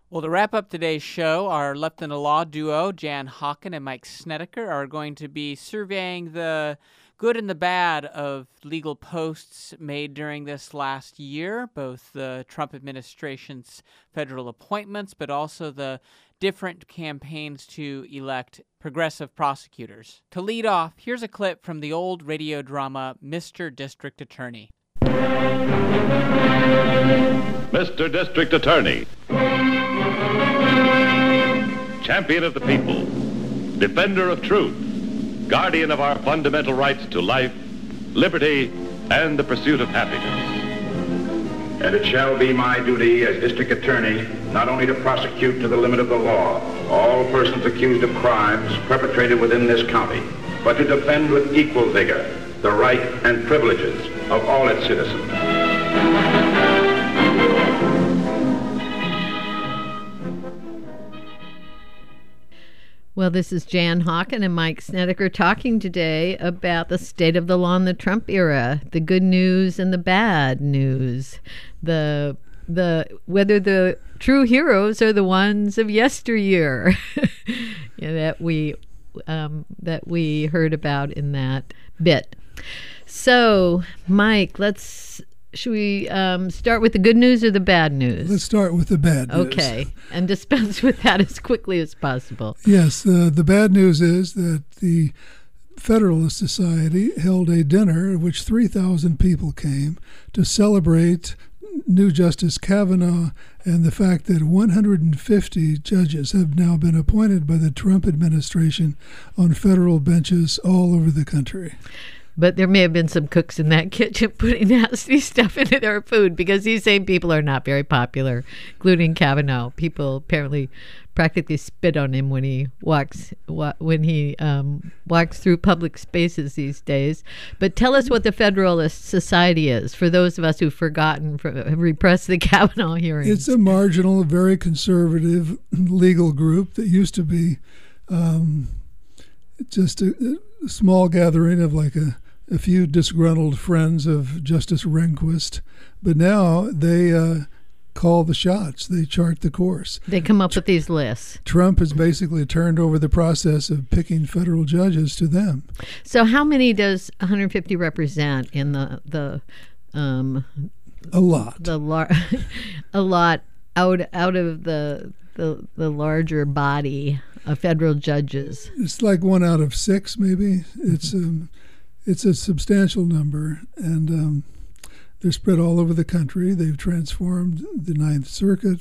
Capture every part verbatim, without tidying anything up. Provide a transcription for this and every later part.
Well, to wrap up today's show, our Left in the Law duo, Jan Hawken and Mike Snedeker, are going to be surveying the good and the bad of legal posts made during this last year, both the Trump administration's federal appointments, but also the different campaigns to elect progressive prosecutors. To lead off, here's a clip from the old radio drama, Mister District Attorney. Mister District Attorney, champion of the people, defender of truth, guardian of our fundamental rights to life, liberty, and the pursuit of happiness. And it shall be my duty as District Attorney not only to prosecute to the limit of the law all persons accused of crimes perpetrated within this county, but to defend with equal vigor the right and privileges of all its citizens. Well, this is Jan Hawken and Mike Snedeker talking today about the state of the law in the Trump era, the good news and the bad news, the the whether the true heroes are the ones of yesteryear you know, that we um, that we heard about in that bit. So, Mike, let's. Should we um, start with the good news or the bad news? Let's start with the bad news. Okay, and dispense with that as quickly as possible. Yes, uh, the bad news is that the Federalist Society held a dinner at which three thousand people came to celebrate new Justice Kavanaugh and the fact that one hundred fifty judges have now been appointed by the Trump administration on federal benches all over the country. But there may have been some cooks in that kitchen putting nasty stuff into their food, because these same people are not very popular, including Kavanaugh. People apparently practically spit on him when he walks when he um, walks through public spaces these days. But tell us what the Federalist Society is, for those of us who've forgotten, for, have repressed the Kavanaugh hearings. It's a marginal, very conservative legal group that used to be um, just a, a small gathering of like a a few disgruntled friends of Justice Rehnquist, but now they uh, call the shots. They chart the course. They come up with these lists. Trump has basically turned over the process of picking federal judges to them. So how many does one hundred fifty represent in the the um, a lot the lar- a lot out out of the the the larger body of federal judges? It's like one out of six, maybe. It's um, It's a substantial number, and um, they're spread all over the country. They've transformed the Ninth Circuit,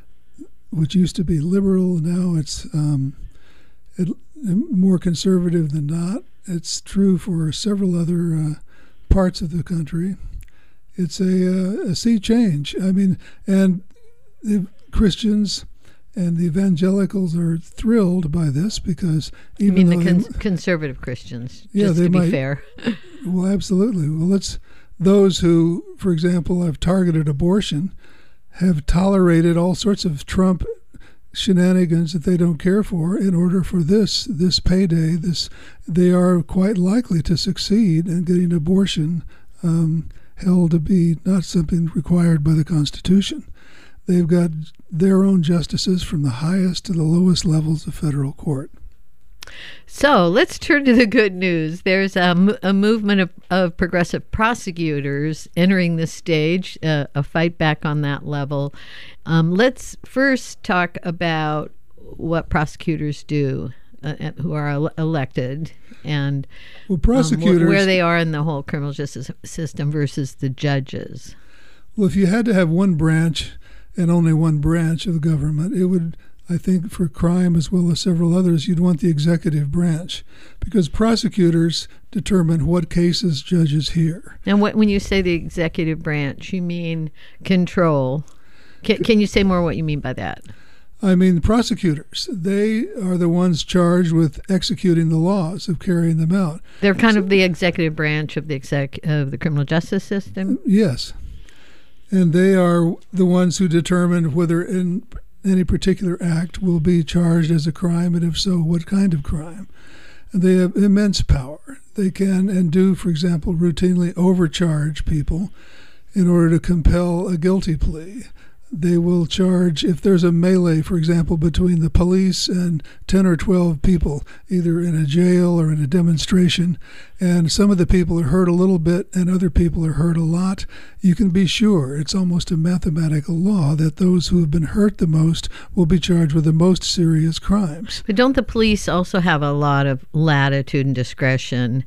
which used to be liberal. Now it's um, it, more conservative than not. It's true for several other uh, parts of the country. It's a, uh, a sea change. I mean, and the Christians and the evangelicals are thrilled by this, because even you mean the though cons- conservative Christians, yeah, just they to be might, fair. Well, absolutely. Well, it's those who, for example, have targeted abortion, have tolerated all sorts of Trump shenanigans that they don't care for in order for this this payday. This they are quite likely to succeed in getting abortion um, held to be not something required by the Constitution. They've got their own justices from the highest to the lowest levels of federal court. So let's turn to the good news. There's a, a movement of, of progressive prosecutors entering the stage, uh, a fight back on that level. Um, let's first talk about what prosecutors do, uh, who are el- elected, and well, prosecutors, um, wh- where they are in the whole criminal justice system versus the judges. Well, if you had to have one branch and only one branch of the government, it would, I think, for crime as well as several others, you'd want the executive branch, because prosecutors determine what cases judges hear. And what, when you say the executive branch, you mean control. Can, can you say more what you mean by that? I mean, prosecutors, they are the ones charged with executing the laws, of carrying them out. They're kind so, of the executive branch of the exec, of the criminal justice system? Yes. And they are the ones who determine whether in any particular act will be charged as a crime, and if so, what kind of crime. And they have immense power. They can and do, for example, routinely overcharge people in order to compel a guilty plea. they will charge, if there's a melee, for example, between the police and ten or twelve people, either in a jail or in a demonstration, and some of the people are hurt a little bit and other people are hurt a lot, you can be sure, it's almost a mathematical law, that those who have been hurt the most will be charged with the most serious crimes. But don't the police also have a lot of latitude and discretion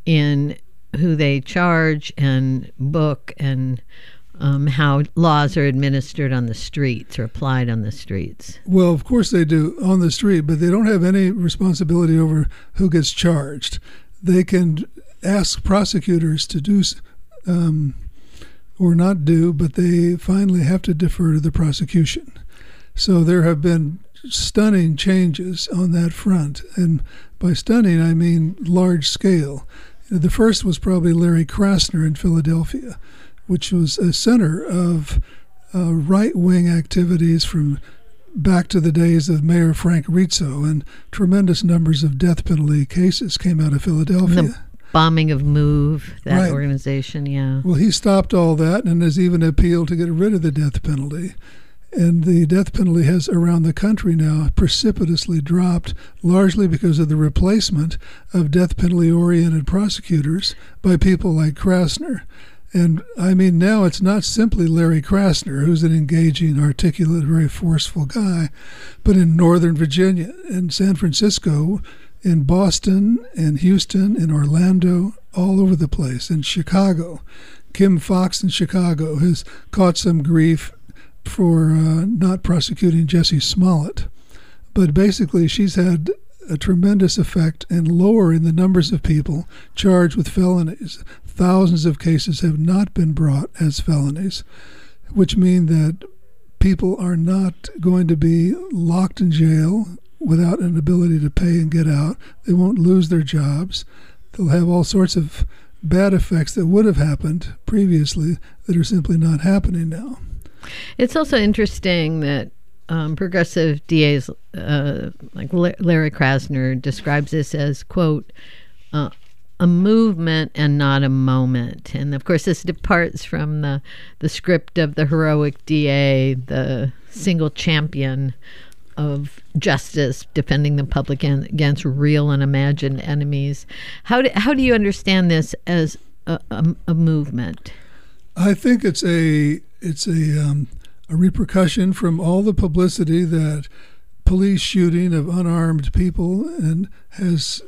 in who they charge and book and Um, how laws are administered on the streets or applied on the streets? Well, of course they do on the street, but they don't have any responsibility over who gets charged. They can ask prosecutors to do um, or not do, but they finally have to defer to the prosecution. So there have been stunning changes on that front. And by stunning, I mean large scale. The first was probably Larry Krasner in Philadelphia, which was a center of uh, right-wing activities from back to the days of Mayor Frank Rizzo, and tremendous numbers of death penalty cases came out of Philadelphia. The bombing of MOVE, that right. organization, yeah. Well, he stopped all that and has even appealed to get rid of the death penalty. And the death penalty has, around the country now, precipitously dropped, largely because of the replacement of death penalty-oriented prosecutors by people like Krasner. And I mean, now it's not simply Larry Krasner, who's an engaging, articulate, very forceful guy, but in Northern Virginia, in San Francisco, in Boston, in Houston, in Orlando, all over the place, in Chicago. Kim Foxx in Chicago has caught some grief for uh, not prosecuting Jussie Smollett. But basically, she's had a tremendous effect in lowering the numbers of people charged with felonies. Thousands of cases have not been brought as felonies, which mean that people are not going to be locked in jail without an ability to pay and get out. They won't lose their jobs. They'll have all sorts of bad effects that would have happened previously that are simply not happening now. It's also interesting that um, progressive D As uh, like Larry Krasner describes this as, quote, uh, a movement and not a moment. And of course, this departs from the, the script of the heroic D A, the single champion of justice, defending the public against real and imagined enemies. How do, how do you understand this as a, a, a movement? I think it's a it's a um, a repercussion from all the publicity that police shooting of unarmed people and has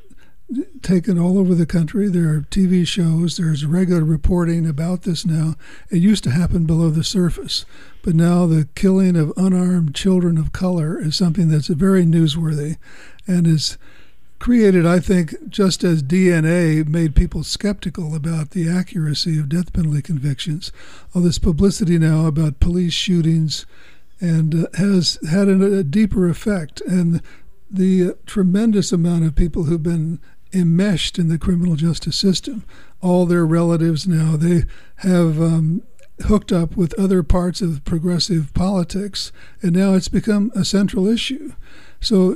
taken all over the country. There are T V shows, there's regular reporting about this now. It used to happen below the surface, but now the killing of unarmed children of color is something that's very newsworthy and is created, I think, just as D N A made people skeptical about the accuracy of death penalty convictions. All this publicity now about police shootings and uh, has had a, a deeper effect. And the uh, tremendous amount of people who've been enmeshed in the criminal justice system, all their relatives now, they have um, hooked up with other parts of progressive politics, and now it's become a central issue. So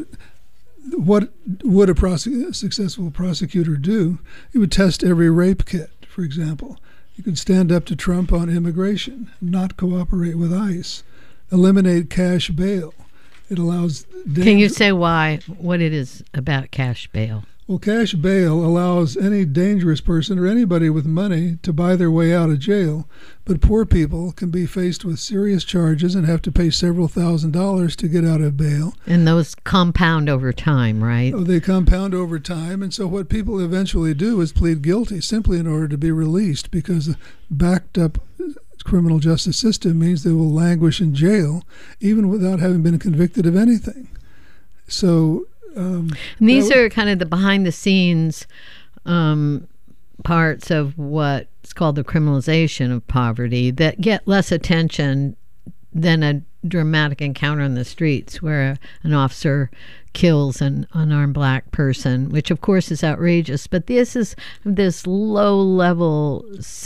what would a prosec- successful prosecutor do? He would test every rape kit, for example. You could stand up to Trump on immigration, not cooperate with ICE, eliminate cash bail. It allows... Danger- Can you say why, what it is about cash bail? Well, cash bail allows any dangerous person or anybody with money to buy their way out of jail, but poor people can be faced with serious charges and have to pay several thousand dollars to get out of bail. And those compound over time, right? Oh, they compound over time, and so what people eventually do is plead guilty simply in order to be released, because a backed up criminal justice system means they will languish in jail even without having been convicted of anything. So... Um, and these w- are kind of the behind-the-scenes um, parts of what's called the criminalization of poverty that get less attention than a dramatic encounter on the streets where a, an officer kills an unarmed black person, which of course is outrageous. But this is this low-level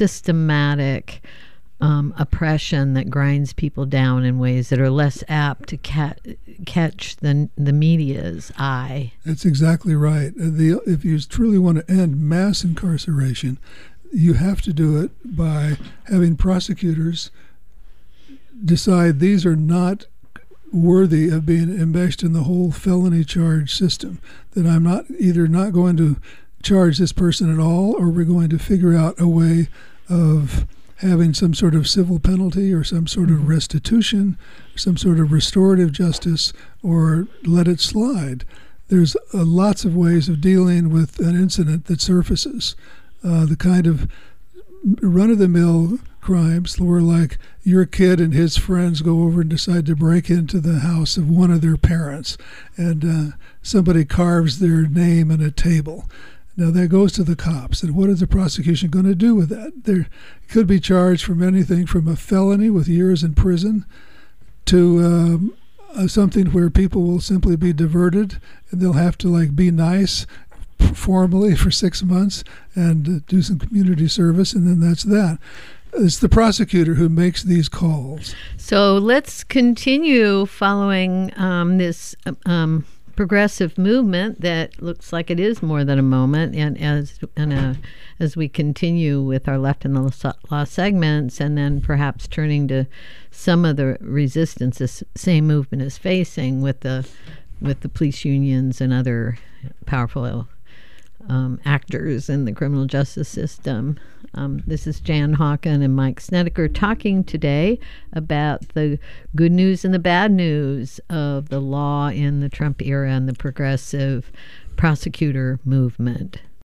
systematic Um, oppression that grinds people down in ways that are less apt to cat, catch the the media's eye. That's exactly right. The, if you truly want to end mass incarceration, you have to do it by having prosecutors decide these are not worthy of being enmeshed in the whole felony charge system, that I'm not either not going to charge this person at all, or we're going to figure out a way of having some sort of civil penalty or some sort of restitution, some sort of restorative justice, or let it slide. There's uh, lots of ways of dealing with an incident that surfaces. Uh, the kind of run-of-the-mill crimes where, like, your kid and his friends go over and decide to break into the house of one of their parents, and uh, somebody carves their name on a table. Now that goes to the cops, and what is the prosecution going to do with that? They could be charged from anything from a felony with years in prison to um, uh, something where people will simply be diverted, and they'll have to like be nice formally for six months and uh, do some community service, and then that's that. It's the prosecutor who makes these calls. So let's continue following um, this um, progressive movement that looks like it is more than a moment, and as and uh, as we continue with our Left in the Law segments, and then perhaps turning to some of the resistance this same movement is facing with the with the police unions and other powerful um, actors in the criminal justice system. Um, this is Jan Hawken and Mike Snedeker talking today about the good news and the bad news of the law in the Trump era and the progressive prosecutor movement.